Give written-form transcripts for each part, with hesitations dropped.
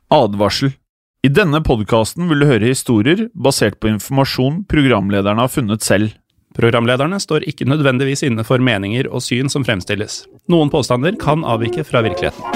Advarsel. I denne podcasten vil du høre historier basert på informasjon programlederne har funnet selv. Programlederne står ikke nødvendigvis inne for meninger og syn som fremstilles. Noen påstander kan avvike fra virkeligheten.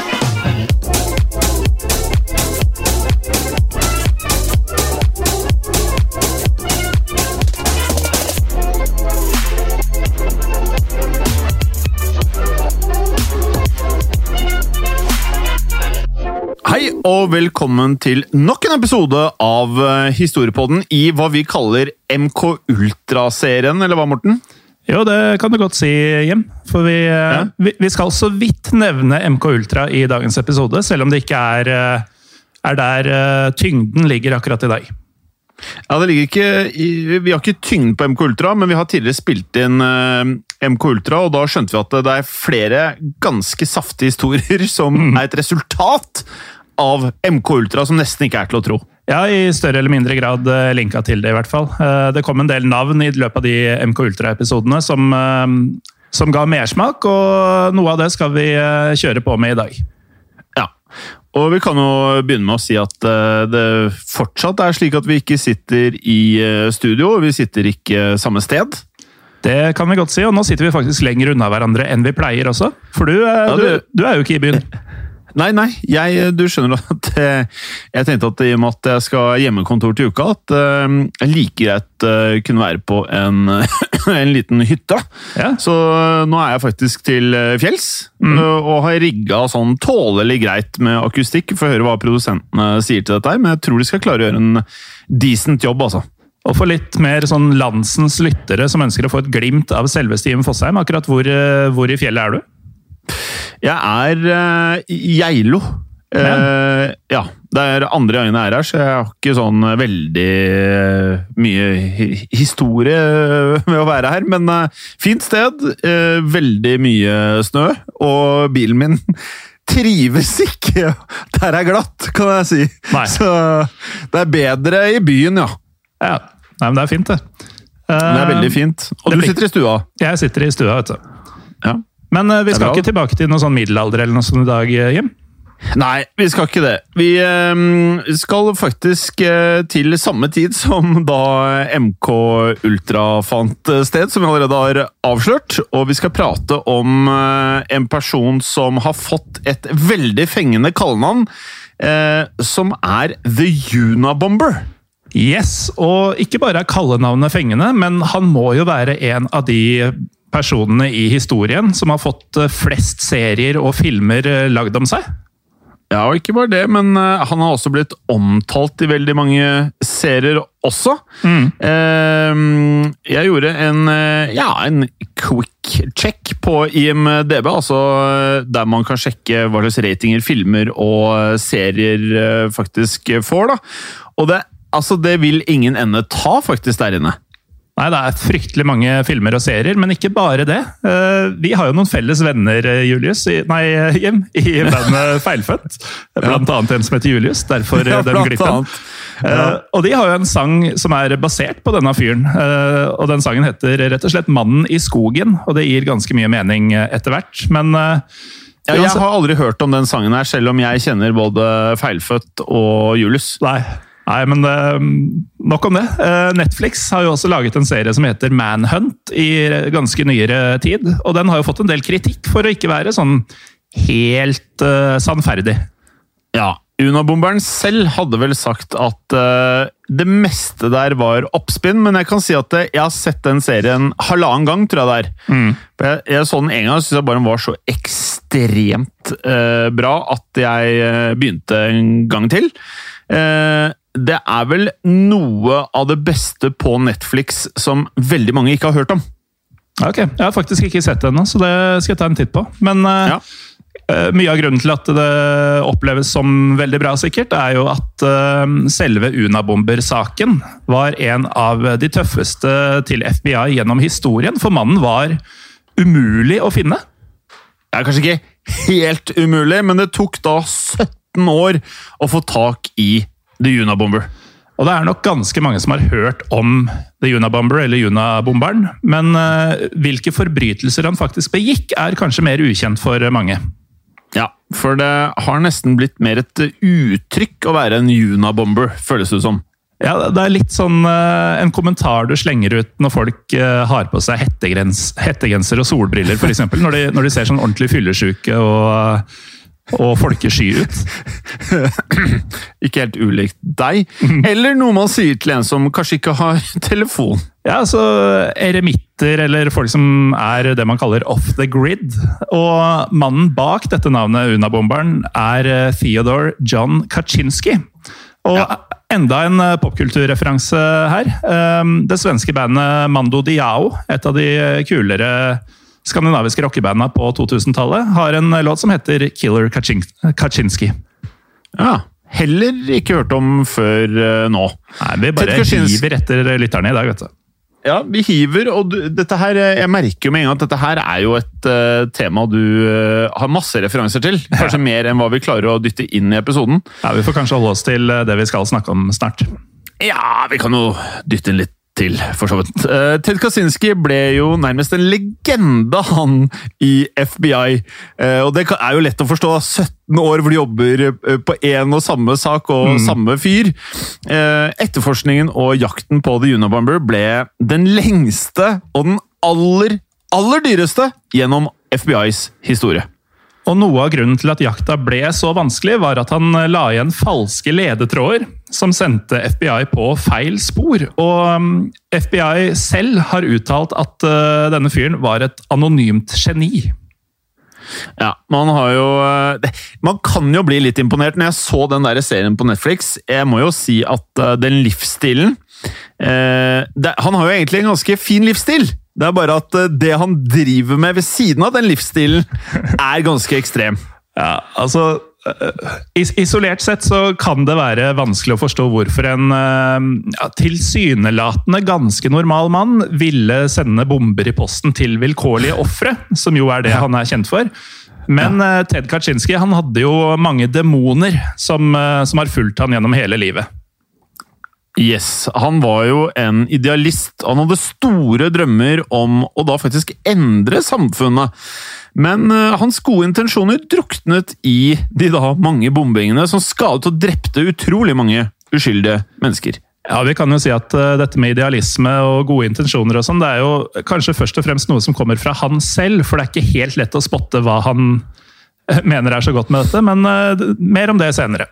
Hei og velkommen til nok en episode av Historiepodden i hva vi kaller MK Ultra-serien, eller hva, Morten? Jo, det kan du godt si, Jim. For vi skal så vidt nevne MK Ultra i dagens episode, selv om det ikke er der tyngden ligger akkurat i dag. Ja, det ligger ikke vi har ikke tyngden på MK Ultra, men vi har tidligere spilt inn MK Ultra, og da skjønte vi at det er flere ganske saftige historier som er et resultat av MK Ultra som nesten ikke er til å tro. Ja, i større eller mindre grad linka til det i hvert fall. Det kom en del navn i løpet av de MK Ultra-episodene som ga mersmak, og noe av det skal vi kjøre på med i dag. Ja, og vi kan jo begynne med å si at det fortsatt er slik at vi ikke sitter i studio, vi sitter ikke samme sted. Det kan vi godt si, og nå sitter vi faktisk lenger unna hverandre enn vi pleier også. For du er jo ikke i byen. Nei, du skjønner at jeg tenkte at i og med at jeg skal hjemmekontor til uka, at jeg like greit kunne være på en liten hytte. Ja. Så nå er jeg faktisk til fjells, og har rigget sånn tålelig greit med akustikk, for å høre hva produsentene sier til dette her, men jeg tror de skal klare å gjøre en decent jobb, altså. Og for litt mer sånn landsens lyttere som ønsker å få et glimt av selveste Jim Fosheim, akkurat hvor i fjellet er du? Jeg er i Geilo. Ja, det er andre gangen jeg er her, så jeg har ikke sånn veldig mye historie med å være her, men fint sted, veldig mye snø, og bilen min trives ikke. Der er glatt, kan jeg si. Nei. Så det er bedre i byen, ja. Ja, nei, men det er fint det. Det er veldig fint. Og du sitter i stua? Jeg sitter i stua, vet du. Ja. Men vi skal ikke tilbake til noe sånn middelalder eller noe sånt i dag, Jim? Nei, vi skal ikke det. Vi skal faktisk til samme tid som da MK Ultra fant sted, som vi allerede har avslørt. Og vi skal prate om en person som har fått et veldig fengende kallenavn, som er The Unabomber. Yes, og ikke bare er kallenavnet fengende, men han må jo være en av de personene i historien som har fått flest serier og filmer lagd om seg. Ja, og ikke bare det, men han har også blitt omtalt i veldig mange serier også. Jeg gjorde en quick check på IMDb, altså der man kan sjekke hva slags ratinger filmer og serier faktisk får, da. Og det vil ingen ende ta faktisk der inne. Nei, det er fryktelig mange filmer og serier, men ikke bare det. Vi har jo noen felles venner, Jim, i bandet Feilfødt. Blant annet en som heter Julius, derfor den glippen. Og de har jo en sang som er basert på denne fyren, og den sangen heter rett og slett Mannen i skogen, og det gir ganske mye mening etter hvert, men... jeg har aldri hørt om den sangen her, selv om jeg kjenner både Feilfødt og Julius. Nei, men nok om det. Netflix har jo også laget en serie som heter Manhunt i ganske nyere tid, og den har jo fått en del kritikk for å ikke være sånn helt sannferdig. Ja, Unabomberen selv hadde vel sagt at det meste der var oppspinn, men jeg kan si at jeg har sett den serien halvannen gang, tror jeg det er. Jeg så den en gang, og synes jeg bare den var så ekstremt bra at jeg begynte en gang til. Det er vel noe av det beste på Netflix som veldig mange ikke har hørt om. Ok, jeg har faktisk ikke sett det ennå, så det skal jeg ta en titt på. Men mye av grunnen til at det oppleves som veldig bra sikkert, er jo at selve Unabomber-saken var en av de tøffeste til FBI gjennom historien, for mannen var umulig å finne. Det er kanskje ikke helt umulig, men det tok da 17 år å få tak i The Unabomber. Og det er nok ganske mange som har hørt om The Unabomber eller Unabomberen, men hvilke forbrytelser han faktisk begikk er kanskje mer ukjent for mange. Ja, for det har nesten blitt mer et uttrykk å være en Unabomber, føles det som. Ja, det litt sånn en kommentar du slenger ut når folk har på seg hettegenser og solbriller, for eksempel, når de ser sånn ordentlig fyllesyke og folkesky ut. Ikke helt ulikt deg. Eller noe man sier til en som kanskje ikke har telefon. Ja, altså eremitter, eller folk som er det man kaller off the grid. Og mannen bak dette navnet, Unabomberen, er Theodore John Kaczynski. Og enda en popkulturreferanse her. Det svenske bandet Mando Diao, et av de kulere skandinaviske rockebandene på 2000-tallet, har en låt som heter Killer Kaczynski. Ja, heller ikke hørt om før nå. Nei, vi bare hiver etter lytterne i dag, vet du. Ja, vi hiver, og dette her, jeg merker jo med en gang at dette her er jo et tema du har masse referanser til. Kanskje mer enn hva vi klarer å dytte inn i episoden. Ja, vi får kanskje holde oss til det vi skal snakke om snart. Ja, vi kan jo dytte inn litt til, for så vidt. Ted Kaczynski ble jo nærmest en legende, han, i FBI. Og det er jo lett å forstå. 17 år hvor de jobber på en og samme sak og samme fyr. Etterforskningen og jakten på The Unabomber ble den lengste og den aller dyreste gjennom FBIs historie. Og noe av grunnen til at jakta ble så vanskelig, var at han la igjen falske ledetråder som sendte FBI på feil spor. Og FBI selv har uttalt at denne fyren var et anonymt geni. Ja, man kan jo bli litt imponert når jeg så den der serien på Netflix. Jeg må jo si at den livsstilen han har jo egentlig en ganske fin livsstil. Det er bare at det han driver med ved siden av den livsstilen er ganske ekstrem. Ja, altså isolert sett så kan det være vanskelig å forstå hvorfor en tilsynelatende ganske normal mann ville sende bomber i posten til vilkårlige ofre, som jo er det han er kjent for. Men Ted Kaczynski, han hadde jo mange demoner som har fulgt han gjennom hele livet. Yes, han var jo en idealist. Han hadde store drømmer om å da faktisk endre samfunnet. Men hans gode intensjoner druknet i de da mange bombingene som skadet og drepte utrolig mange uskyldige mennesker. Ja, vi kan jo si at dette med idealisme og gode intensjoner og sånn, det er jo kanskje først og fremst noe som kommer fra han selv, for det er ikke helt lett å spotte hva han mener er så godt med dette, men mer om det senere.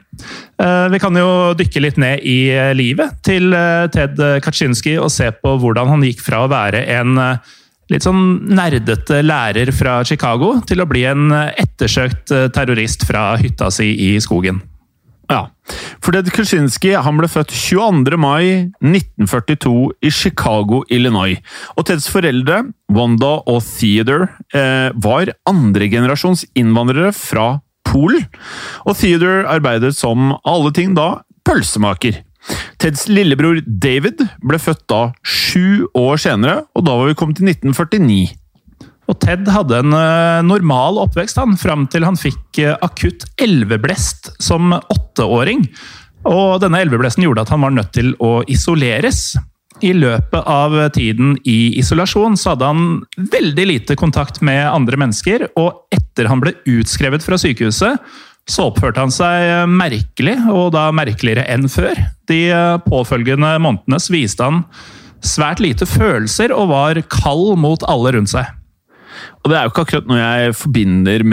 Vi kan jo dykke litt ned i livet til Ted Kaczynski og se på hvordan han gikk fra å være en litt sånn nerdete lærer fra Chicago til å bli en ettersøkt terrorist fra hytta si i skogen. Ja, for Ted Kaczynski han ble født 22. mai 1942 i Chicago, Illinois. Og Teds foreldre, Wanda og Theodore, var andregenerasjons innvandrere fra Polen. Og Theodore arbeidet som alle ting da pølsemaker. Teds lillebror David ble født da 7 år senere, og da var vi kommet til 1949. Og Ted hadde en normal oppvekst fram til han fikk akutt elveblest som 8-åring. Og denne elveblesten gjorde at han var nødt til å isoleres. I løpet av tiden i isolasjon så hadde han veldig lite kontakt med andre mennesker, og etter han ble utskrevet fra sykehuset, så oppførte han seg merkelig, og da merkeligere enn før. De påfølgende månedene viste han svært lite følelser og var kald mot alle rundt seg. Og det er jo ikke akkurat noe jeg forbinder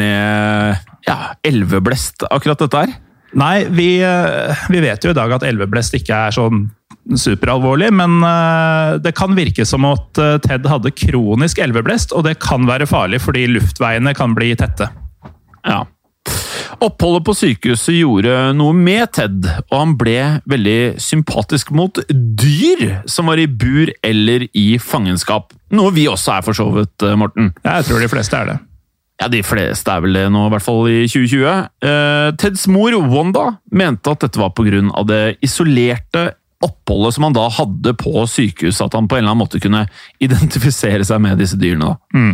med elveblest, akkurat dette her. Nei, vi vet jo i dag at elveblest ikke er sånn superalvorlig, men det kan virke som at Ted hadde kronisk elveblest, og det kan være farlig fordi luftveiene kan bli tette. Ja. Oppholdet på sykehuset gjorde noe med Ted, og han ble veldig sympatisk mot dyr som var i bur eller i fangenskap. Noe vi også er for så vidt, Morten. Ja, jeg tror de fleste er det. Ja, de fleste er vel det nå, i hvert fall i 2020. Teds mor, Wanda, mente at dette var på grunn av det isolerte oppholdet som han da hadde på sykehuset, at han på en eller annen måte kunne identifisere seg med disse dyrene.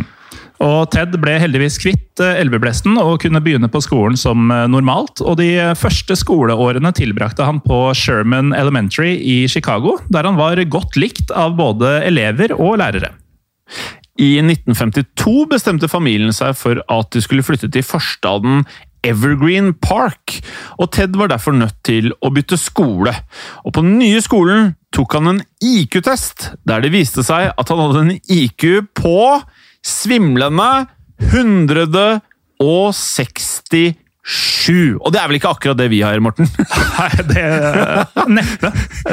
Og Ted ble heldigvis kvitt elveblesten og kunne begynne på skolen som normalt. Og de første skoleårene tilbrakte han på Sherman Elementary i Chicago, der han var godt likt av både elever og lærere. I 1952 bestemte familien seg for at de skulle flytte til forstaden Evergreen Park, og Ted var derfor nødt til å bytte skole. Og på den nye skolen tok han en IQ-test, der det viste seg at han hadde en IQ på svimlende 167. Og det er vel ikke akkurat det vi har, Morten? Nei, det neppe.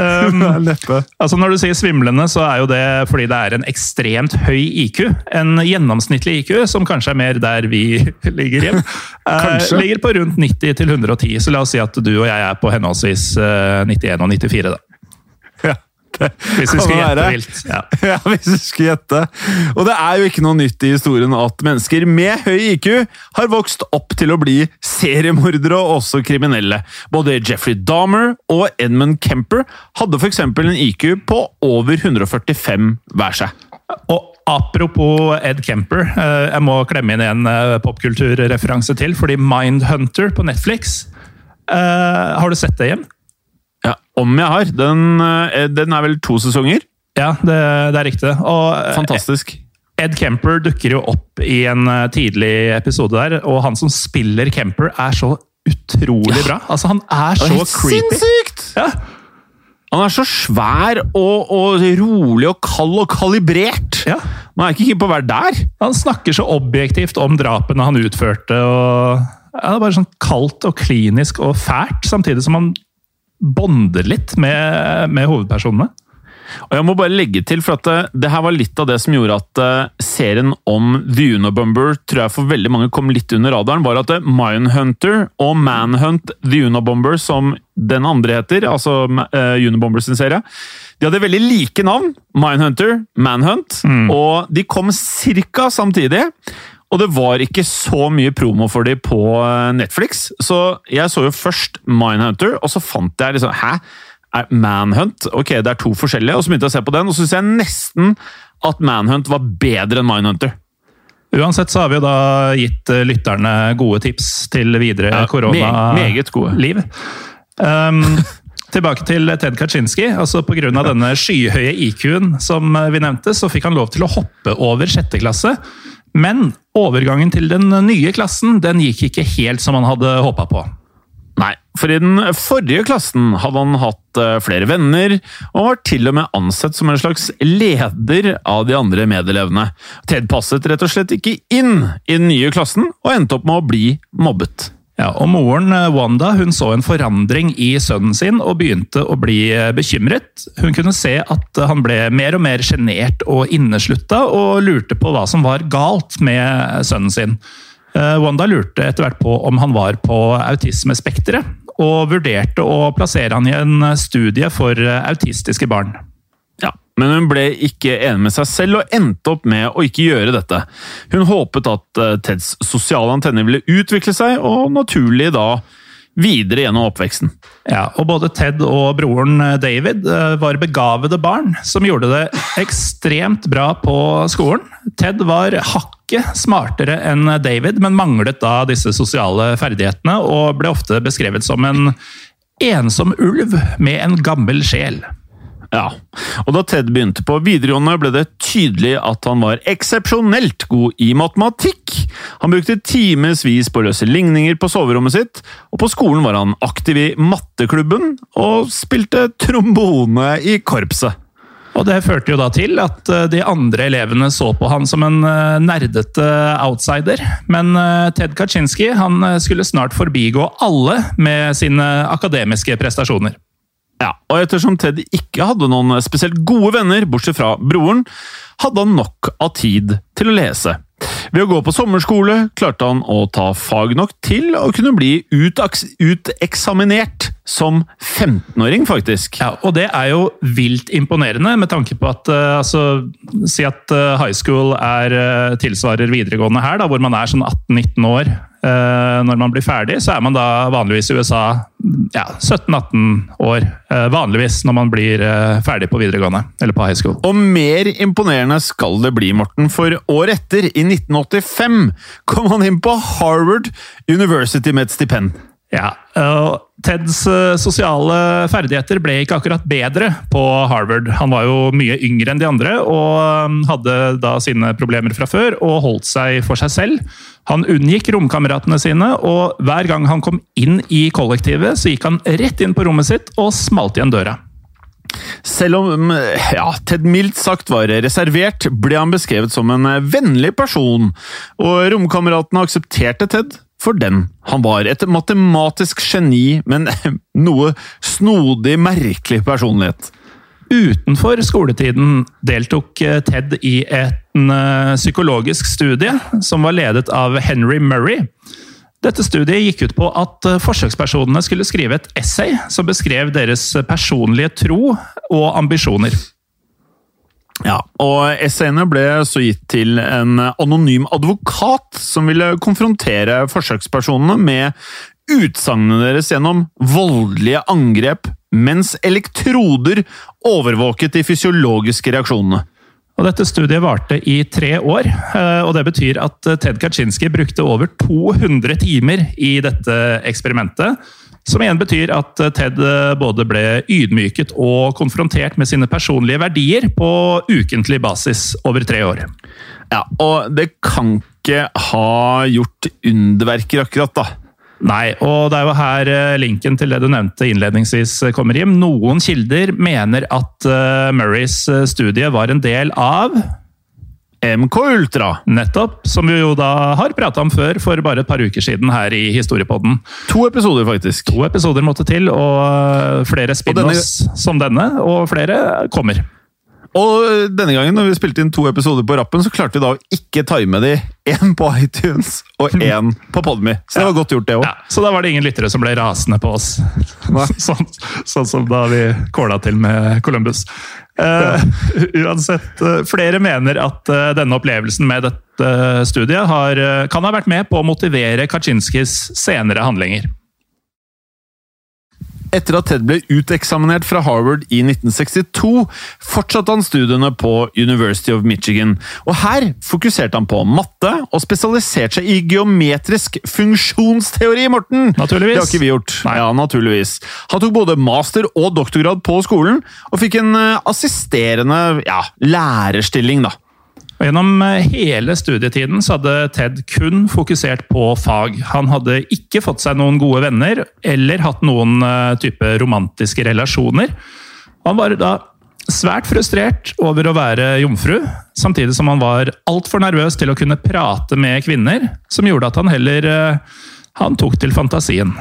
Altså når du sier svimlende, så er jo det fordi det er en ekstremt høy IQ. En gjennomsnittlig IQ, som kanskje er mer der vi ligger hjem, ligger på rundt 90 til 110. Så la oss si at du og jeg er på henholdsvis 91 og 94 da. Ja. Hvis vi skulle gjette vilt. Ja, hvis vi skulle gjette. Og det er jo ikke noe nytt i historien at mennesker med høy IQ har vokst opp til å bli seriemordere og også kriminelle. Både Jeffrey Dahmer og Edmund Kemper hadde for eksempel en IQ på over 145 hver seg. Og apropos Ed Kemper, jeg må klemme inn en popkulturreferanse til, fordi Mindhunter på Netflix, har du sett det igjen? Ja, om jeg har. Den er vel 2 sesonger? Ja, det er riktig. Og fantastisk. Ed Kemper dukker jo opp i en tidlig episode der, og han som spiller Kemper er så utrolig bra. Altså, han er så creepy. Sinnssykt! Ja. Han er så svær og rolig og kald og kalibrert. Ja. Man er ikke på å være der. Han snakker så objektivt om drapene han utførte, og det er bare sånn kaldt og klinisk og fælt, samtidig som han bonder litt med hovedpersonene. Og jeg må bare legge til, for at det her var litt av det som gjorde at serien om The Unabomber, tror jeg for veldig mange kom litt under radaren, var at Mindhunter og Manhunt The Unabomber, som den andre heter, altså Unabomber sin serie, de hadde veldig like navn, Mindhunter, Manhunt, og de kom cirka samtidig. Og det var ikke så mye promo for dem på Netflix, så jeg så jo først Mindhunter, og så fant jeg liksom, Manhunt? Ok, det er 2 forskjellige, og så begynte jeg å se på den, og så synes jeg nesten at Manhunt var bedre enn Mindhunter. Uansett så har vi jo da gitt lytterne gode tips til videre meget gode liv. Tilbake til Ted Kaczynski, altså på grunn av denne skyhøye IQ-en som vi nevnte, så fikk han lov til å hoppe over 6. klasse, men overgangen til den nye klassen, den gikk ikke helt som han hadde håpet på. Nei, for i den forrige klassen hadde han hatt flere venner, og var til og med ansett som en slags leder av de andre medelevene. Ted passet rett og slett ikke inn i den nye klassen, og endte opp med å bli mobbet. Ja, og moren Wanda, hun så en forandring i sønnen sin og begynte å bli bekymret. Hun kunne se at han ble mer og mer genert og inneslutta og lurte på hva som var galt med sønnen sin. Wanda lurte etter hvert på om han var på autismespekteret og vurderte å plassere han i en studie for autistiske barn. Ja, men hun ble ikke enig med seg selv og endte opp med å ikke gjøre dette. Hun håpet at Teds sosiale antenner ville utvikle seg, og naturlig da videre gjennom oppveksten. Ja, og både Ted og broren David var begavede barn, som gjorde det ekstremt bra på skolen. Ted var hakket smartere enn David, men manglet da disse sosiale ferdighetene, og ble ofte beskrevet som en ensom ulv med en gammel sjel. Ja, og da Ted begynte på videregående ble det tydelig at han var eksepsjonelt god i matematikk. Han brukte timesvis på å løse ligninger på soverommet sitt, og på skolen var han aktiv i matteklubben og spilte trombone i korpset. Og det førte jo da til at de andre elevene så på han som en nerdete outsider. Men Ted Kaczynski, han skulle snart forbigå alle med sine akademiske prestasjoner. Ja, og ettersom Ted ikke hadde noen spesielt gode venner, bortsett fra broren, hadde han nok av tid til å lese. Ved å gå på sommerskole klarte han å ta fag nok til å kunne bli uteksaminert som 15-åring, faktisk. Ja, og det er jo vilt imponerende, med tanke på at si at high school tilsvarer videregående her, da, hvor man er sånn 18-19 år. Når man blir ferdig, så er man da vanligvis i USA 17-18 år. Vanligvis når man blir ferdig på videregående, eller på high school. Og mer imponerende skal det bli, Morten, for året etter, i 1985, kom han inn på Harvard University med et stipend. Ja, Teds sosiale ferdigheter ble ikke akkurat bedre på Harvard. Han var jo mye yngre enn de andre, og hadde da sine problemer fra før, og holdt seg for seg selv. Han unngikk romkameratene sine, og hver gang han kom inn i kollektivet, så gikk han rett inn på rommet sitt og smalt igjen døra. Selv om Ted mildt sagt var reservert, ble han beskrevet som en vennlig person, og romkameratene aksepterte Ted for den han var. Et matematisk geni, men noe snodig, merkelig personlighet. Utenfor skoletiden deltok Ted i en psykologisk studie som var ledet av Henry Murray. Dette studiet gikk ut på at forsøkspersonene skulle skrive et essay som beskrev deres personlige tro og ambisjoner. Ja, og essayene ble så gitt til en anonym advokat som ville konfrontere forsøkspersonene med utsagnene deres gjennom voldelige angrep, mens elektroder overvåket de fysiologiske reaksjonene. Og dette studiet varte i 3 år, og det betyr at Ted Kaczynski brukte over 200 timer i dette eksperimentet, som igjen betyr at Ted både ble ydmyket og konfrontert med sine personlige verdier på ukentlig basis over 3 år. Ja, og det kan ikke ha gjort underverker akkurat da. Nei, og det er jo her linken til det du nevnte innledningsvis kommer hjem. Noen kilder mener at Murrays studie var en del av MK Ultra. Nettopp, som vi jo da har pratet om før for bare et par uker siden her i Historiepodden. 2 episoder faktisk. 2 episoder måtte til, og flere spin-offs som denne, og flere kommer. Og denne gangen, når vi spilte inn 2 episoder på rappen, så klarte vi da å ikke time de. 1 på iTunes og 1 på Podme. Så det var godt gjort det også. Ja, så da var det ingen lyttere som ble rasende på oss. sånn som da vi kåla til med Columbus. Uansett, flere mener at denne opplevelsen med dette studiet kan ha vært med på å motivere Kaczynskis senere handlinger. Etter at Ted ble uteksaminert fra Harvard i 1962, fortsatte han studiene på University of Michigan. Og her fokuserte han på matte, og spesialiserte seg i geometrisk funksjonsteori, Morten! Naturligvis. Det har ikke vi gjort. Nei. Ja, naturligvis. Han tok både master- og doktorgrad på skolen, og fikk en assisterende lærerstilling, da. Gjennom hele studietiden så hadde Ted kun fokusert på fag. Han hadde ikke fått seg noen gode venner, eller hatt noen type romantiske relasjoner. Han var da svært frustrert over å være jomfru, samtidig som han var alt for nervøs til å kunne prate med kvinner, som gjorde at han tok til fantasien.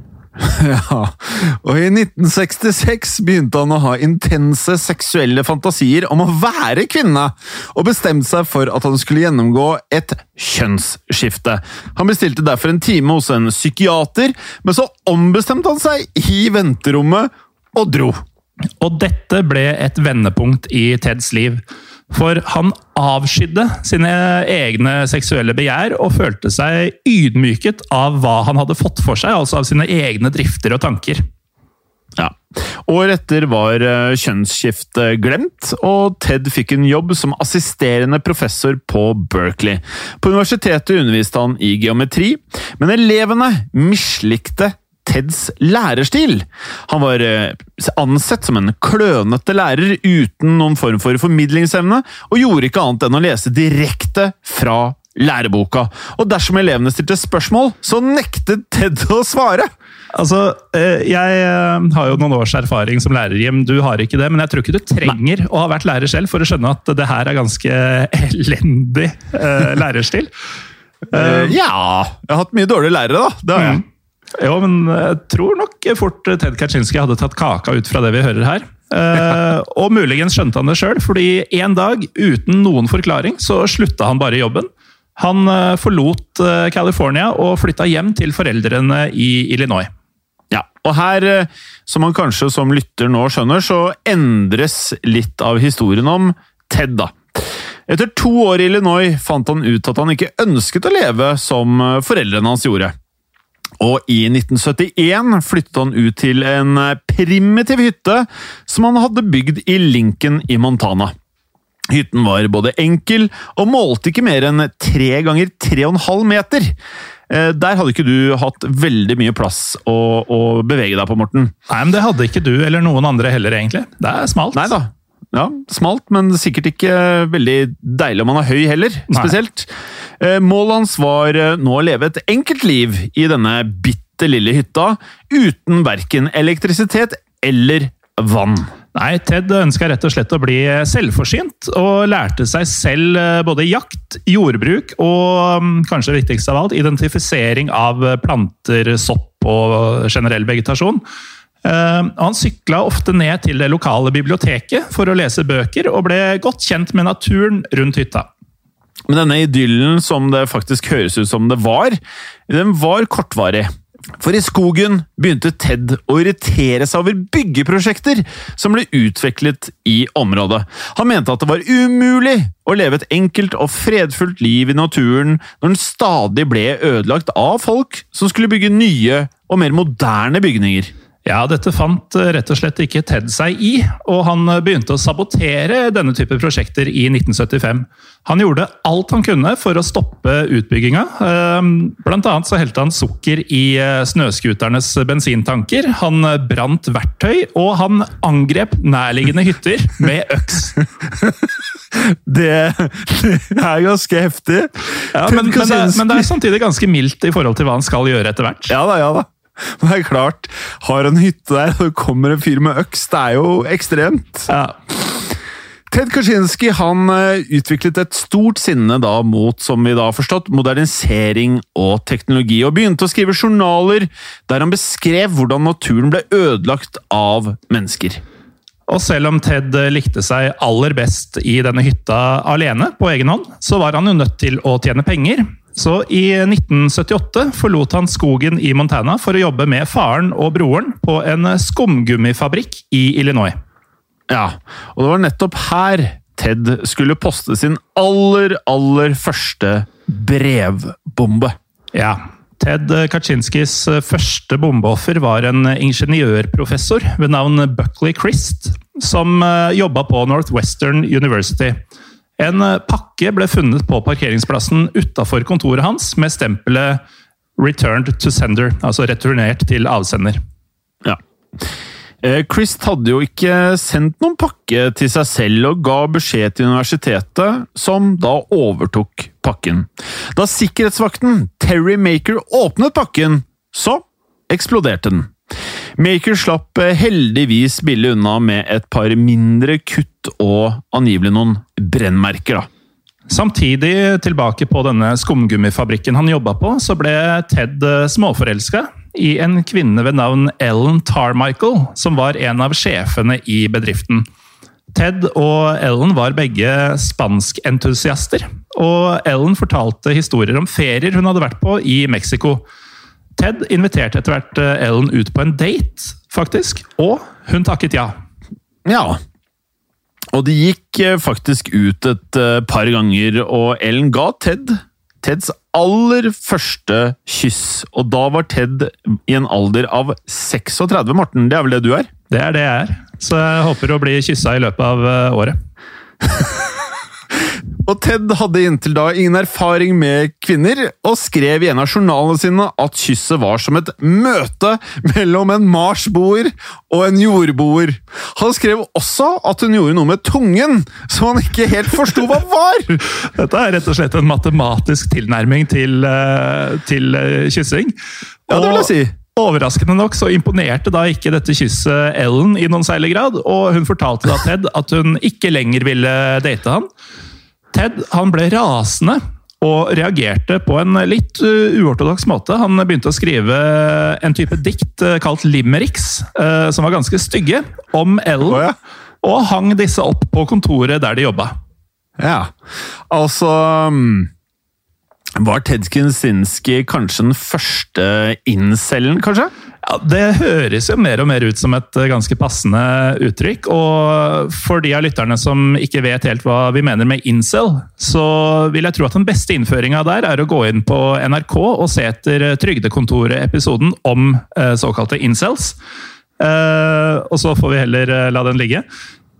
Ja, og i 1966 begynte han å ha intense seksuelle fantasier om å være kvinne, og bestemte seg for at han skulle gjennomgå et kjønnsskifte. Han bestilte derfor en time hos en psykiater, men så ombestemte han seg i venterommet og dro. Og dette ble et vendepunkt i Teds liv. For han avskydde sine egne seksuelle begjær og følte seg ydmyket av hva han hadde fått for seg, altså av sine egne drifter og tanker. Ja. Året etter var kjønnsskiftet glemt, og Ted fikk en jobb som assisterende professor på Berkeley. På universitetet underviste han i geometri, men elevene mislikte Teds lærerstil. Han var ansett som en klønete lærer uten noen form for formidlingsevne, og gjorde ikke annet enn å lese direkte fra læreboka. Og dersom elevene stilte spørsmål, så nektet Ted å svare. Altså, jeg har jo noen års erfaring som lærer, Jim. Du har ikke det, men jeg tror ikke du trenger å ha vært lærer selv for å skjønne at det her er ganske elendig lærerstil. Ja, jeg har hatt mye dårlige lærere da, det har jeg. Jo, men jeg tror nok fort Ted Kaczynski hadde tatt kaka ut fra det vi hører her. Og muligens skjønte han det selv, fordi en dag, uten noen forklaring, så slutta han bare jobben. Han forlot California og flytta hjem til foreldrene i Illinois. Ja, og her, som man kanskje som lytter nå skjønner, så endres litt av historien om Ted da. Etter 2 år i Illinois fant han ut at han ikke ønsket å leve som foreldrene hans gjorde. Og i 1971 flyttet han ut til en primitiv hytte som han hadde bygd i Lincoln i Montana. Hytten var både enkel og målte ikke mer enn 3 ganger 3,5 meter. Der hadde ikke du hatt veldig mye plass å bevege deg på, Morten. Nei, men det hadde ikke du eller noen andre heller, egentlig. Det er smalt. Nei da. Ja, smalt, men sikkert ikke veldig deilig om man er høy heller, spesielt. Målet hans var nå å leve et enkelt liv i denne bitte lille hytta, uten hverken elektrisitet eller vann. Nei, Ted ønsket rett og slett å bli selvforsynt, og lærte seg selv både jakt, jordbruk og, kanskje viktigst av alt, identifisering av planter, sopp og generell vegetasjon. Han syklet ofte ned til det lokale biblioteket for å lese bøker, og ble godt kjent med naturen rundt hytta. Men denne idyllen som det faktisk høres ut som det var, den var kortvarig. For i skogen begynte Ted å irritere seg over byggeprosjekter som ble utviklet i området. Han mente at det var umulig å leve et enkelt og fredfullt liv i naturen når den stadig ble ødelagt av folk som skulle bygge nye og mer moderne bygninger. Ja, dette fant rett og slett ikke Ted seg i, og han begynte å sabotere denne type prosjekter i 1975. Han gjorde alt han kunne for å stoppe utbygginga. Blant annet så helte han sukker i snøskuternes bensintanker, han brant verktøy, og han angrep nærliggende hytter med øks. Det er ganske heftig. Ja, men det er samtidig ganske mildt i forhold til hva han skal gjøre etter hvert. Ja da. Men det er klart, har en hytte der, og det kommer en fyr med øks, det er jo ekstremt. Ja. Ted Kaczynski, han utviklet et stort sinne da mot, som vi da har forstått, modernisering og teknologi, og begynte å skrive journaler der han beskrev hvordan naturen ble ødelagt av mennesker. Og selv om Ted likte seg aller best i denne hytta alene på egen hånd, så var han jo nødt til å tjene penger. Så i 1978 forlot han skogen i Montana for å jobbe med faren og broren på en skumgummifabrikk i Illinois. Ja, og det var nettopp her Ted skulle poste sin aller første brevbombe. Ja, Ted Kaczynskis første bombeoffer var en ingeniørprofessor ved navn Buckley Christ, som jobbet på Northwestern University. En pakke ble funnet på parkeringsplassen utenfor kontoret hans med stempelet «Returned to sender», altså returnert til avsender. Ja. Christ hadde jo ikke sendt noen pakke til seg selv og ga beskjed til universitetet, som da overtok pakken. Da sikkerhetsvakten Terry Maker åpnet pakken, så eksploderte den. Maker slapp heldigvis billig unna med et par mindre kutt og angivelig noen brennmerker. Samtidig, tilbake på denne skumgummifabrikken han jobbet på, så ble Ted småforelsket i en kvinne ved navn Ellen Tarmichael, som var en av sjefene i bedriften. Ted og Ellen var begge spanskentusiaster, og Ellen fortalte historier om ferier hun hadde vært på i Mexico. Ted inviterte etter hvert Ellen ut på en date, faktisk, og hun takket ja. Ja, og de gikk faktisk ut et par ganger, og Ellen ga Teds aller første kyss, og da var Ted i en alder av 36, Morten. Det er vel det du er? Det er det jeg er, så jeg håper å bli kysset i løpet av året. Og Ted hadde inntil da ingen erfaring med kvinner, og skrev i en av journalene sine at kysset var som et møte mellom en marsboer og en jordboer. Han skrev også at hun gjorde noe med tungen, som han ikke helt forstod hva var. Dette er rett og slett en matematisk tilnærming til kyssing. Ja, det vil jeg si. Overraskende nok så imponerte da ikke dette kysset Ellen i noen særlig grad, og hun fortalte da Ted at hun ikke lenger ville date han. Ted han ble rasende og reagerte på en litt uortodoks måte. Han begynte å skrive en type dikt kalt limericks, som var ganske stygge, om Ellen, og hang disse opp på kontoret der de jobbet. Ja, altså var Ted Kaczynski kanskje den første incelen, kanskje? Ja, det høres jo mer og mer ut som et ganske passende uttrykk, og for de av lytterne som ikke vet helt hva vi mener med incel, så vil jeg tro at den beste innføringen der er å gå inn på NRK og se etter Trygdekontoret-episoden om såkalte incels, og så får vi heller la den ligge.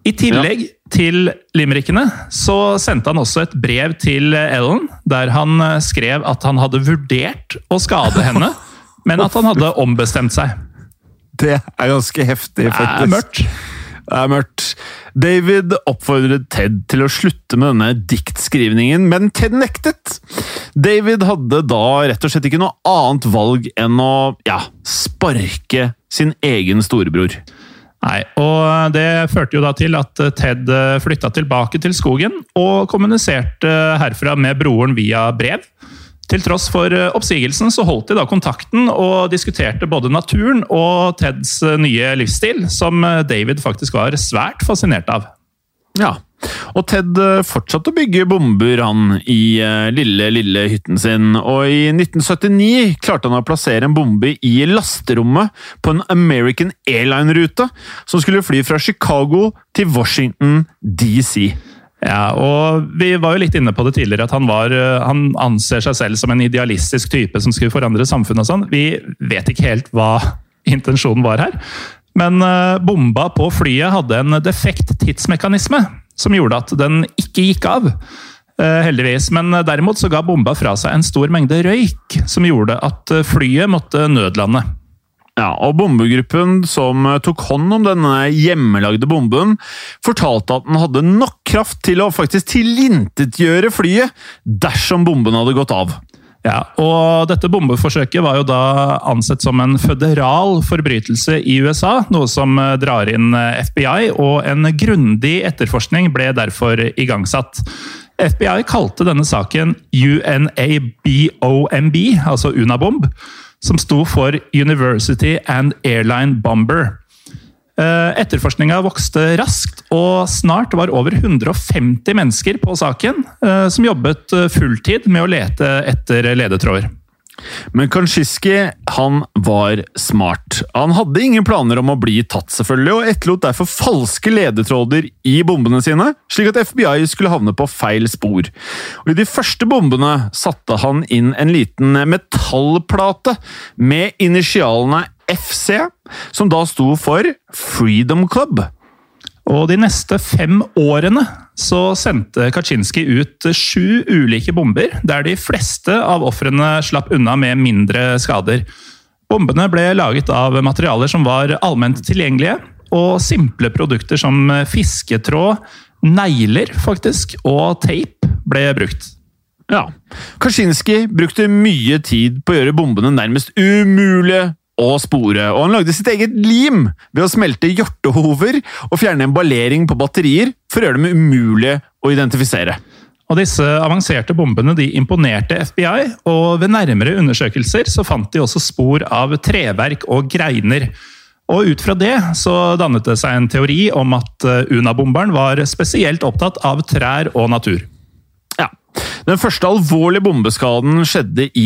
I tillegg til limerickene så sendte han også et brev til Ellen, der han skrev at han hadde vurdert å skade henne, men at han hadde ombestemt seg. Det ganske heftig, faktisk. Det mørkt. Det mørkt. David oppfordret Ted til å slutte med denne diktskrivningen, men Ted nektet. David hadde da rett og slett ikke noe annet valg enn å sparke sin egen storebror. Nei, og det førte jo da til at Ted flytta tilbake til skogen og kommuniserte herfra med broren via brev. Til tross for oppsigelsen så holdt de da kontakten og diskuterte både naturen og Teds nye livsstil, som David faktisk var svært fascinert av. Ja, og Ted fortsatte å bygge bomber han i lille hytten sin, og i 1979 klarte han å plassere en bombe i lasterommet på en American Airline-rute som skulle fly fra Chicago til Washington DC. Ja, og vi var jo litt inne på det tidligere at han anser seg selv som en idealistisk type som skulle forandre samfunnet og sånn. Vi vet ikke helt hva intensjonen var her, men bomba på flyet hadde en defekt tidsmekanisme som gjorde at den ikke gikk av, heldigvis. Men derimot så ga bomba fra seg en stor mengde røyk, som gjorde at flyet måtte nødlande. Ja, og bombegruppen som tok hånd om denne hjemmelagde bomben, fortalte at den hadde nok kraft til å faktisk tilintetgjøre flyet dersom bomben hadde gått av. Ja, og dette bombeforsøket var jo da ansett som en føderal forbrytelse i USA, noe som drar inn FBI, og en grundig etterforskning ble derfor igangsatt. FBI kalte denne saken UNABOMB, altså Unabomb, som sto for University and Airline Bomber. Etterforskninga vokste raskt, og snart var over 150 mennesker på saken som jobbet fulltid med å lete etter ledetråder. Men Kaczynski, han var smart. Han hadde ingen planer om å bli tatt selvfølgelig, og etterlot derfor falske ledetråder i bombene sine, slik at FBI skulle havne på feil spor. Og i de første bombene satte han inn en liten metallplate med initialene FC, som da sto for Freedom Club. Og de neste 5 årene så sendte Kaczynski ut 7 ulike bomber, der de fleste av ofrene slapp unna med mindre skader. Bombene ble laget av materialer som var allment tilgjengelige, og simple produkter som fisketråd, negler faktisk, og tape ble brukt. Ja, Kaczynski brukte mye tid på å gjøre bombene nærmest umulige å spore, og han lagde sitt eget lim ved å smelte hjortehover og fjerne emballering på batterier for å gjøre dem umulige å identifisere. Og disse avanserte bombene de imponerte FBI, og ved nærmere undersøkelser så fant de også spor av treverk og greiner. Og ut fra det så dannet det seg en teori om at Unabomberen var spesielt opptatt av trær og natur. Ja. Den første alvorlige bombeskaden skjedde i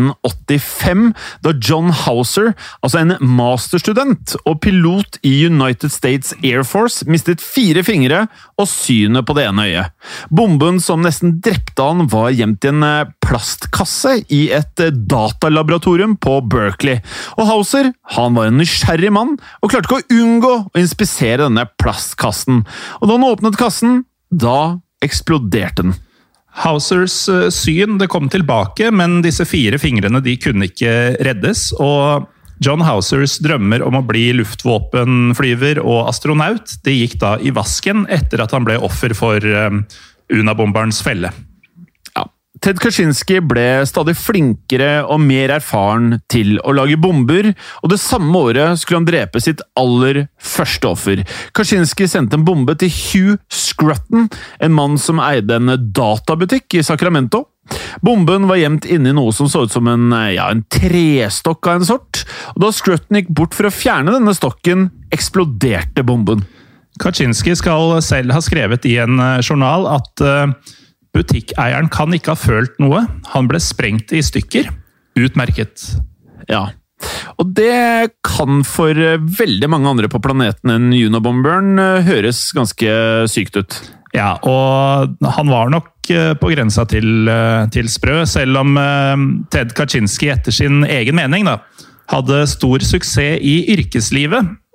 1985, da John Hauser, altså en masterstudent og pilot i United States Air Force, mistet 4 fingre og synet på det ene øyet. Bomben som nesten drepte han var gjemt i en plastkasse i et datalaboratorium på Berkeley. Og Hauser, han var en nysgjerrig mann og klarte ikke å unngå å inspisere denne plastkassen. Og da han åpnet kassen, da eksploderte den. Hausers syn det kom tilbake, men disse 4 fingrene de kunne ikke reddes, og John Hausers drømmer om å bli luftvåpenflyver og astronaut, det gikk da i vasken etter at han ble offer for Unabomberens felle. Ja. Ted Kaczynski ble stadig flinkere og mer erfaren til å lage bomber, og det samme året skulle han drepe sitt aller første offer. Kaczynski sendte en bombe til Hugh Scruton, en mann som eide en databutikk i Sacramento. Bomben var gjemt inne i noe som så ut som en trestokk av en sort, og da Scruton gikk bort for å fjerne denne stokken, eksploderte bomben. Kaczynski skal selv ha skrevet i en journal at butikkeieren kan ikke ha følt noe. Han ble sprengt i stykker. Utmerket. Ja. Og det kan for veldig mange andre på planeten enn Unabomberen høres ganske sykt ut. Ja, og han var nok på grensa til sprø, selv om Ted Kaczynski etter sin egen mening da, hadde stor suksess i yrkeslivet.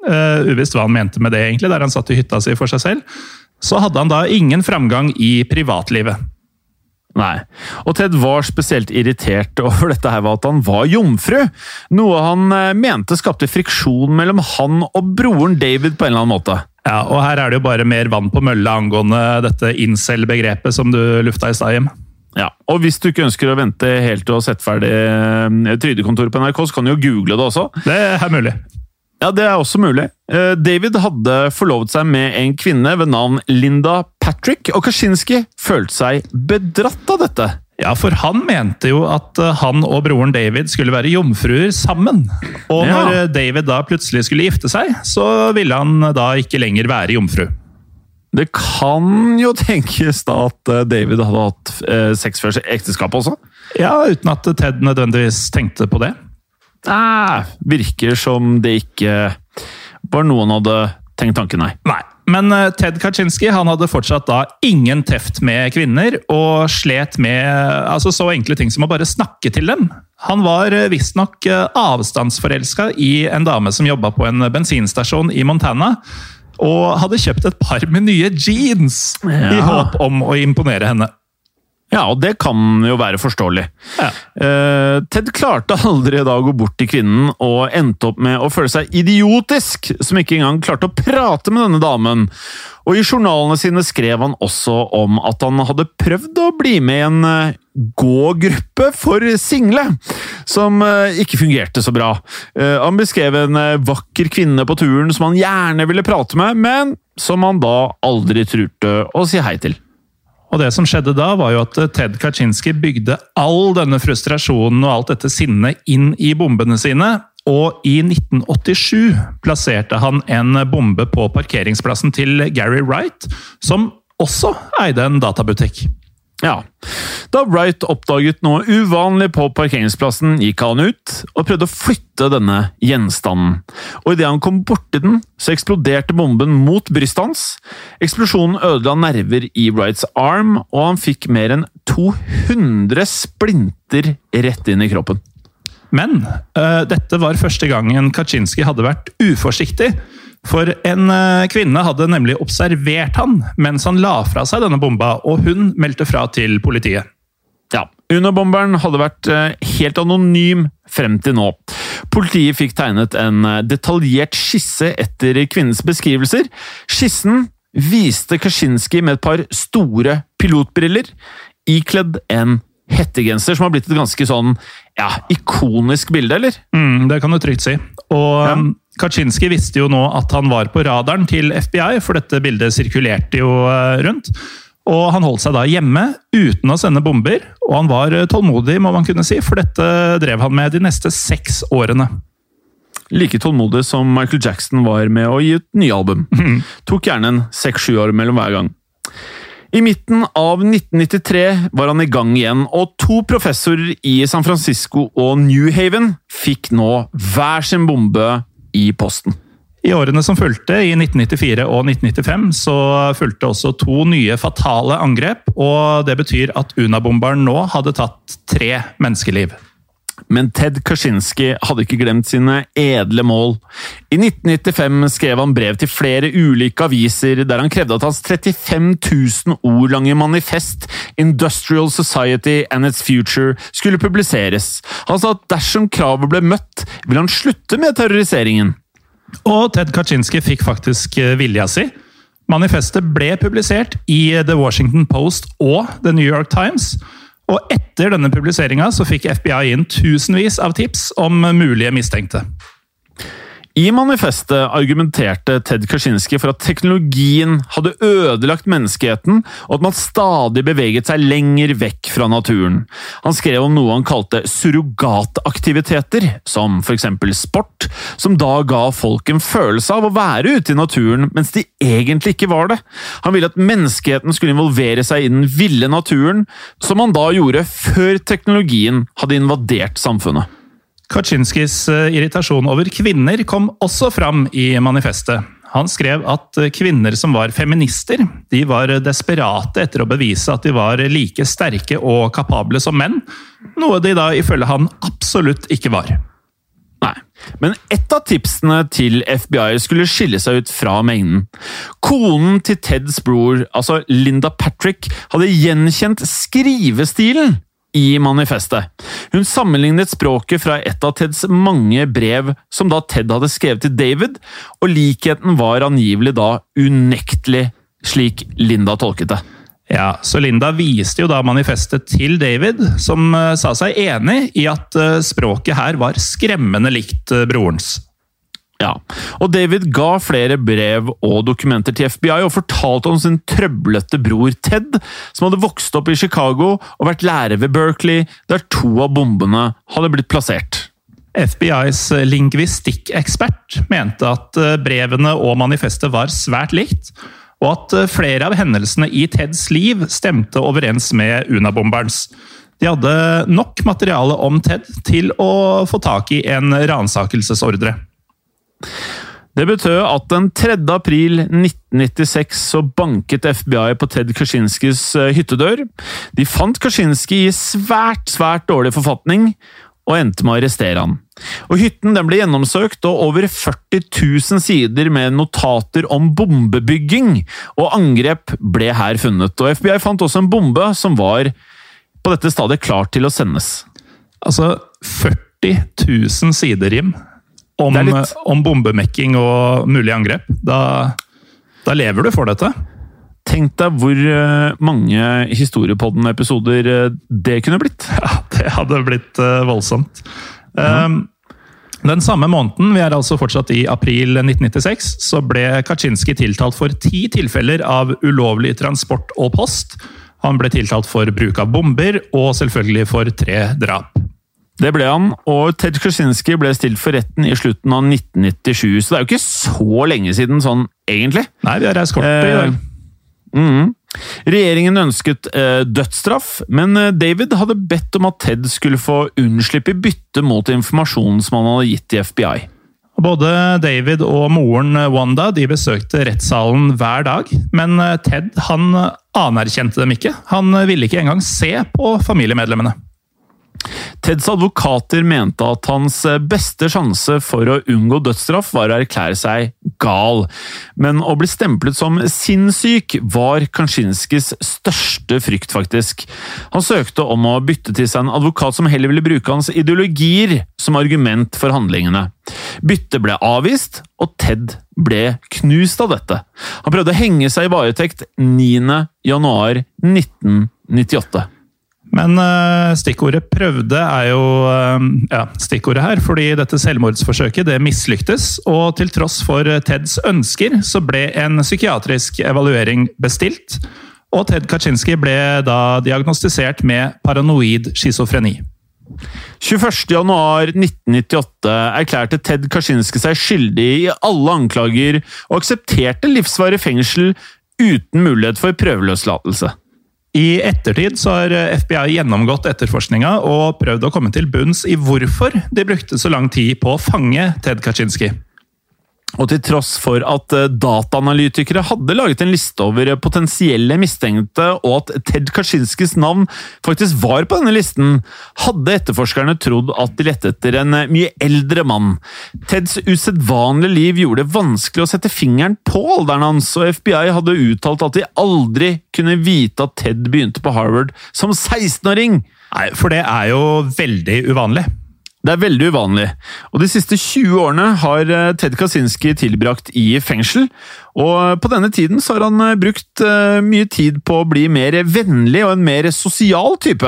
uvisst hva han mente med det egentlig, der han satt i hytta si for seg selv, så hadde han da ingen framgang i privatlivet. Nei, og Ted var spesielt irritert over dette her ved at han var jomfru, noe han mente skapte friksjon mellom han og broren David på en eller annen måte. Ja, og her det jo bare mer vann på mølle angående dette incel-begrepet som du lufta i stad, Jim. Ja, og hvis du ikke ønsker å vente helt til å sette ferdig Trygdekontoret på NRK, så kan du jo google det også. Det mulig. Ja, det også mulig. David hadde forlovet seg med en kvinne ved navn Linda Patrick, og Kaczynski følte seg bedratt av dette. Ja, for han mente jo at han og broren David skulle være jomfruer sammen. Og når David da plutselig skulle gifte seg, så ville han da ikke lenger være jomfru. Det kan jo tenkes da at David hadde hatt sex før ekteskapet også. Ja, uten at Ted nødvendigvis tenkte på det. Virker som det ikke var noe han hadde tenkt tanken, nei. Nei, men Ted Kaczynski han hadde fortsatt da ingen teft med kvinner, og slet med så enkle ting som å bare snakke til dem. Han var visstnok avstandsforelsket i en dame som jobbet på en bensinstasjon i Montana, og hadde kjøpt et par med nye jeans i håp om å imponere henne. Ja, og det kan jo være forståelig. Ja. Ted klarte aldri da å gå bort til kvinnen og endte opp med å føle seg idiotisk, som ikke engang klarte å prate med denne damen. Og i journalene sine skrev han også om at han hadde prøvd å bli med i en gå-gruppe for single, som ikke fungerte så bra. Han beskrev en vakker kvinne på turen som han gjerne ville prate med, men som han da aldri turte å si hei til. Og det som skjedde da, var jo at Ted Kaczynski bygde all denne frustrasjonen og alt dette sinnet inn i bombene sine, og i 1987 plasserte han en bombe på parkeringsplassen til Gary Wright, som også eide en databutikk. Ja, da Wright oppdaget noe uvanlig på parkeringsplassen, gikk han ut og prøvde å flytte denne gjenstanden. Og i det han kom borti den, så eksploderte bomben mot brystet hans. Eksplosjonen ødela nerver i Wrights arm, og han fikk mer enn 200 splinter rett inn i kroppen. Men dette var første gangen Kaczynski hadde vært uforsiktig, for en kvinne hadde nemlig observert han mens han la fra seg denne bomba, og hun meldte fra til politiet. Ja, Uno-bomberen hadde vært helt anonym frem til nå. Politiet fikk tegnet en detaljert skisse etter kvinnens beskrivelser. Skissen viste Kaczynski med et par store pilotbriller, ikledd en hettegenser, som har blitt et ganske sånn, ikonisk bilde, eller? Det kan du trygt si. Og Kaczynski visste jo nå at han var på radaren til FBI, for dette bildet sirkulerte jo rundt. Og han holdt seg da hjemme uten å sende bomber, og han var tålmodig, må man kunne si, for dette drev han med de neste 6 årene. Like tålmodig som Michael Jackson var med å gi ut nye album. Tok gjerne en 6-7 år mellom hver gang. I midten av 1993 var han i gang igjen, og 2 professorer i San Francisco og New Haven fikk nå hver sin bombe i posten. I årene som fulgte, i 1994 og 1995, så fulgte også 2 nye fatale angrep, og det betyr at Unabomberen nå hadde tatt 3 menneskeliv. Men Ted Kaczynski hadde ikke glemt sine edle mål. I 1995 skrev han brev til flere ulike aviser der han krevde at hans 35 000 ord lange manifest Industrial Society and its Future skulle publiseres. Han sa at dersom kravet ble møtt, ville han slutte med terroriseringen. Og Ted Kaczynski fikk faktisk vilja si. Manifestet ble publisert i The Washington Post og The New York Times, og etter denne publiseringen så fikk FBI inn tusenvis av tips om mulige mistenkte. I manifestet argumenterte Ted Kaczynski for at teknologien hadde ødelagt menneskeheten, og at man stadig beveget seg lenger vekk fra naturen. Han skrev om noe han kalte surrogataktiviteter, som for eksempel sport, som da ga folk en følelse av å være ute i naturen, mens de egentlig ikke var det. Han ville at menneskeheten skulle involvere seg i den ville naturen, som han da gjorde før teknologien hadde invadert samfunnet. Kaczynskis irritasjon over kvinner kom også fram i manifestet. Han skrev at kvinner som var feminister, de var desperate etter å bevise at de var like sterke og kapable som menn, noe de da ifølge han absolutt ikke var. Nei. Men ett av tipsene til FBI skulle skille seg ut fra mengden. Konen til Teds bror, altså Linda Patrick, hadde gjenkjent skrivestilen i manifestet. Hun sammenlignet språket fra et av Teds mange brev som da Ted hadde skrevet til David, og likheten var angivelig da unektelig, slik Linda tolket det. Ja, så Linda viste jo da manifestet til David, som sa seg enig i at språket her var skremmende likt brorens. Ja, og David ga flere brev og dokumenter til FBI og fortalte om sin trøblete bror Ted, som hadde vokst opp i Chicago og vært lærer ved Berkeley, der 2 av bombene hadde blitt plassert. FBIs lingvistikkekspert mente at brevene og manifestet var svært likt, og at flere av hendelsene i Teds liv stemte overens med Unabomberens. De hadde nok materiale om Ted til å få tak i en ransakelsesordre. Det betød at den 3. april 1996 så banket FBI på Ted Kaczynskis hyttedør. De fant Kaczynski i svært dårlig forfatning, og endte med å arrestere han. Og hytten den ble gjennomsøkt, og over 40 000 sider med notater om bombebygging og angrep ble her funnet. Og FBI fant også en bombe som var på dette stadiet klar til å sendes. Altså 40 000 sider, Jim, om bombemekking og mulig angrep. Da lever du for dette. Tenk deg hvor mange Historiepodden-episoder det kunne blitt. Ja, det hadde blitt voldsomt. Den samme måneden, vi er altså fortsatt i april 1996, så ble Kaczynski tiltalt for 10 tilfeller av ulovlig transport og post. Han ble tiltalt for bruk av bomber, og selvfølgelig for 3 drap. Det ble han, og Ted Kaczynski ble stilt for retten i slutten av 1997, så det er jo ikke så lenge siden sånn, egentlig. Nei, vi har reist kort i dag. Regjeringen ønsket dødsstraff, men David hadde bedt om at Ted skulle få unnslippe i bytte mot informasjonen som han hadde gitt til FBI. Både David og moren Wanda de besøkte rettssalen hver dag, men Ted han anerkjente dem ikke. Han ville ikke engang se på familiemedlemmene. Teds advokater mente at hans beste sjanse for å unngå dødsstraff var å erklære seg gal, men å bli stemplet som sinnssyk var Kaczynskis største frykt, faktisk. Han søkte om å bytte til seg en advokat som heller ville bruke hans ideologier som argument for handlingene. Byttet ble avvist, og Ted ble knust av dette. Han prøvde å henge seg i varetekt 9. januar 1998. Men stikkordet prøvde er jo stikkordet her, fordi dette selvmordsforsøket det mislyktes, og til tross for Teds ønsker så ble en psykiatrisk evaluering bestilt, og Ted Kaczynski ble da diagnostisert med paranoid schizofreni. 21. januar 1998 erklærte Ted Kaczynski seg skyldig i alle anklager og aksepterte livsvarig fengsel uten mulighet for prøveløslatelse. I ettertid så har FBI gjennomgått etterforskninga og prøvd å komme til bunns i hvorfor de brukte så lang tid på å fange Ted Kaczynski. Og til tross for at dataanalytikere hadde laget en liste over potensielle mistenkte, og at Ted Kaczynskis navn faktisk var på denne listen, hadde etterforskerne trodd at de lette etter en mye eldre mann. Teds usedvanlige liv gjorde det vanskelig å sette fingeren på alderen hans, og FBI hadde uttalt at de aldri kunne vite at Ted begynte på Harvard som 16-åring. Nei, for det er jo veldig uvanlig. Det er veldig uvanlig, og de siste 20 årene har Ted Kaczynski tilbrakt i fengsel, og på denne tiden så har han brukt mye tid på å bli mer vennlig og en mer sosial type.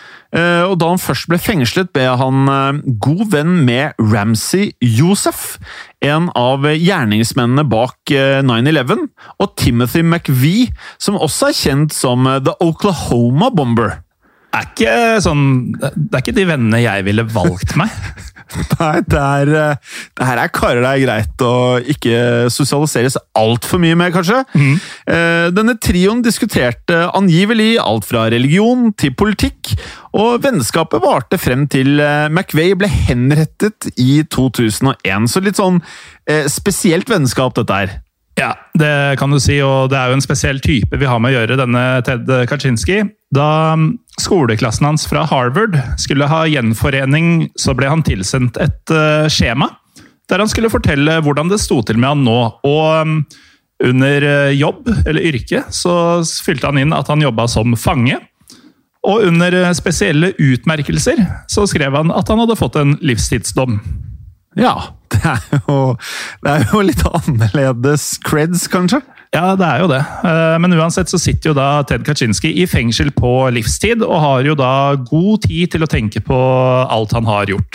Og da han først ble fengslet, ble han god venn med Ramsey Youssef, en av gjerningsmennene bak 9/11, og Timothy McVeigh, som også er kjent som The Oklahoma Bomber. Det er ikke de vennene jeg ville valgt meg. Nei, det her er karer det er greit å ikke sosialiseres alt for mye med, kanskje. Denne trioen diskuterte angivelig alt fra religion til politikk, og vennskapet varte frem til McVeigh ble henrettet i 2001. Så litt sånn spesielt vennskap dette her. Ja, det kan du si, og det er jo en spesiell type vi har med å gjøre, denne Ted Kaczynski. Da skoleklassen hans fra Harvard skulle ha gjenforening, så ble han tilsendt et skjema, der han skulle fortelle hvordan det sto til med han nå. Og under jobb, eller yrke, så fylte han inn at han jobbet som fange. Og under spesielle utmerkelser så skrev han at han hadde fått en livstidsdom. Ja, det er jo litt annerledes creds, kanskje? Ja, det er jo det. Men uansett så sitter jo da Ted Kaczynski i fengsel på livstid, og har jo da god tid til å tenke på alt han har gjort.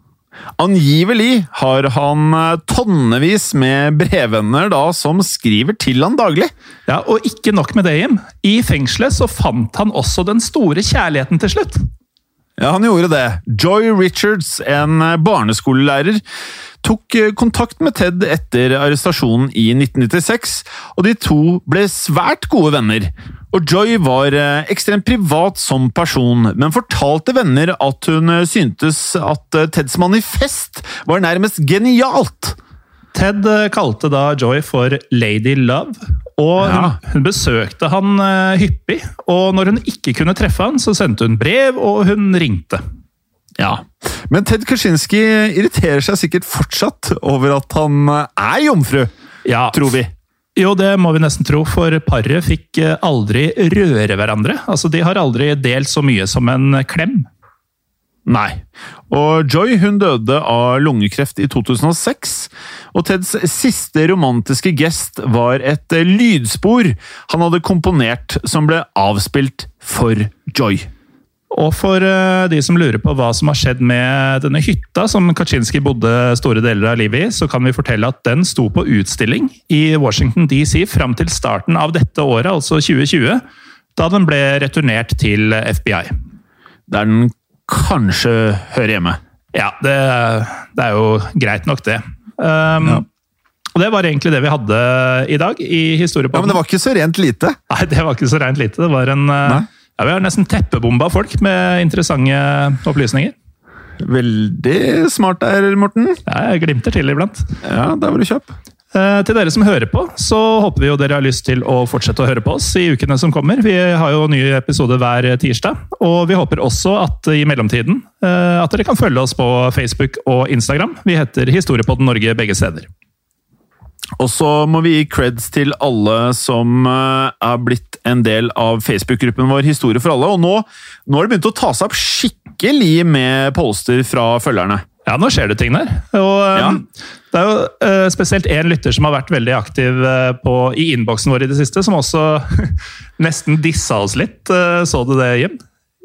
Angivelig har han tonnevis med brevvenner da, som skriver til han daglig. Ja, og ikke nok med det, Jim. I fengselet så fant han også den store kjærligheten til slutt. Ja, han gjorde det. Joy Richards, en barneskolelærer, tok kontakt med Ted etter arrestasjonen i 1996, og de to ble svært gode venner. Og Joy var ekstremt privat som person, men fortalte venner at hun syntes at Teds manifest var nærmest genialt. Ted kalte da Joy for Lady Love, og hun besøkte han hyppig, og når hun ikke kunne treffe han, så sendte hun brev, og hun ringte. Ja, men Ted Kaczynski irriterer seg sikkert fortsatt over at han jomfru, tror vi. Jo, det må vi nesten tro, for paret fikk aldri røre hverandre. Altså, de har aldri delt så mye som en klem. Nei. Og Joy, hun døde av lungekreft i 2006, og Teds siste romantiske gest var et lydspor han hadde komponert som ble avspilt for Joy. Og for de som lurer på hva som har skjedd med denne hytta som Kaczynski bodde store deler av livet i, så kan vi fortelle at den sto på utstilling i Washington DC fram til starten av dette året, altså 2020, da den ble returnert til FBI. Der den kanskje hører hjemme. Ja, det er jo greit nok det. Og det var egentlig det vi hadde i dag i Historiepodden. Ja, men det var ikke så rent lite. Nei, det var ikke så rent lite. Det var en... Ja, vi har nesten teppebomba folk med interessante opplysninger. Veldig smart der, Morten. Ja, jeg glimter til iblant. Ja, der var du kjapp. Til dere som hører på, så håper vi jo dere har lyst til å fortsette å høre på oss i ukene som kommer. Vi har jo nye episoder hver tirsdag, og vi håper også at i mellomtiden at dere kan følge oss på Facebook og Instagram. Vi heter Historiepodden Norge begge steder. Og så må vi gi creds til alle som er blitt en del av Facebook-gruppen vår Historie for alle, og nå har det begynt å ta seg opp skikkelig med poster fra følgerne. Ja, nå skjer det ting der. Og det er jo spesielt en lytter som har vært veldig aktiv i innboksen vår i det siste, som også nesten dissa oss litt. Så du det, Jim?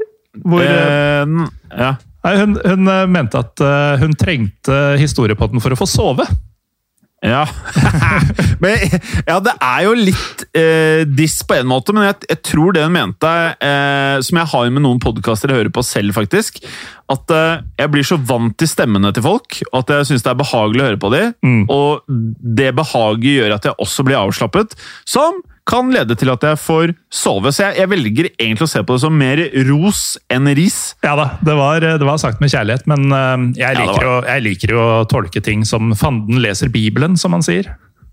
Ja. Hun mente at hun trengte Historiepodden for å få sove. Ja. Men, det er jo litt diss på en måte, men jeg tror det hun mente, som jeg har med noen podcaster jeg hører på selv faktisk, at jeg blir så vant til stemmene til folk, at jeg synes det er behagelig å høre på dem, og det behaget gjør at jeg også blir avslappet, som kan lede til at jeg får sove. Så jeg velger egentlig å se på det som mer ros enn ris. Ja da, det var sagt med kjærlighet, men jeg liker jo å tolke ting som fanden leser Bibelen, som man sier.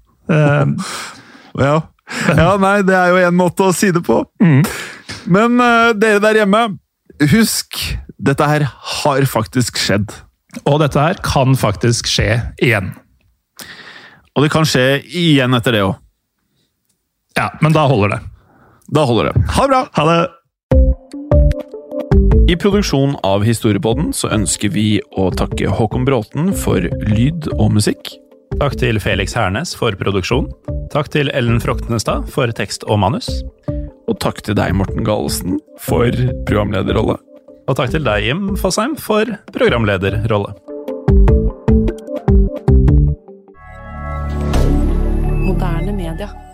Ja, nei, det er jo en måte å si det på. Men dere der hjemme, husk, dette her har faktisk skjedd. Og dette her kan faktisk skje igjen. Og det kan skje igjen etter det også. Ja, men da holder det. Da holder det. Ha det bra! Ha det! I produksjon av Historiepodden så ønsker vi å takke Håkon Bråten for lyd og musikk. Takk til Felix Hernes for produksjon. Takk til Ellen Froktenestad for tekst og manus. Og takk til deg, Morten Galesen, for programlederrolle. Og takk til deg, Jim Fosheim, for programlederrolle. Moderne media.